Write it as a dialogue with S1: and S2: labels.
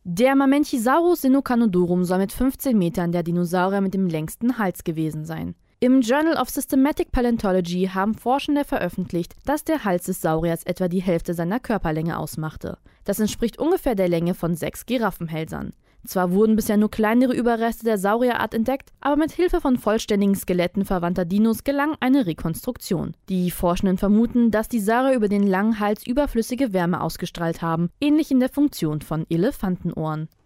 S1: Der Mamenchisaurus sinucanodorum soll mit 15 Metern der Dinosaurier mit dem längsten Hals gewesen sein. Im Journal of Systematic Paleontology haben Forschende veröffentlicht, dass der Hals des Sauriers etwa die Hälfte seiner Körperlänge ausmachte. Das entspricht ungefähr der Länge von 6 Giraffenhälsern. Zwar wurden bisher nur kleinere Überreste der Saurierart entdeckt, aber mit Hilfe von vollständigen Skeletten verwandter Dinos gelang eine Rekonstruktion. Die Forschenden vermuten, dass die Saurier über den langen Hals überflüssige Wärme ausgestrahlt haben, ähnlich in der Funktion von Elefantenohren.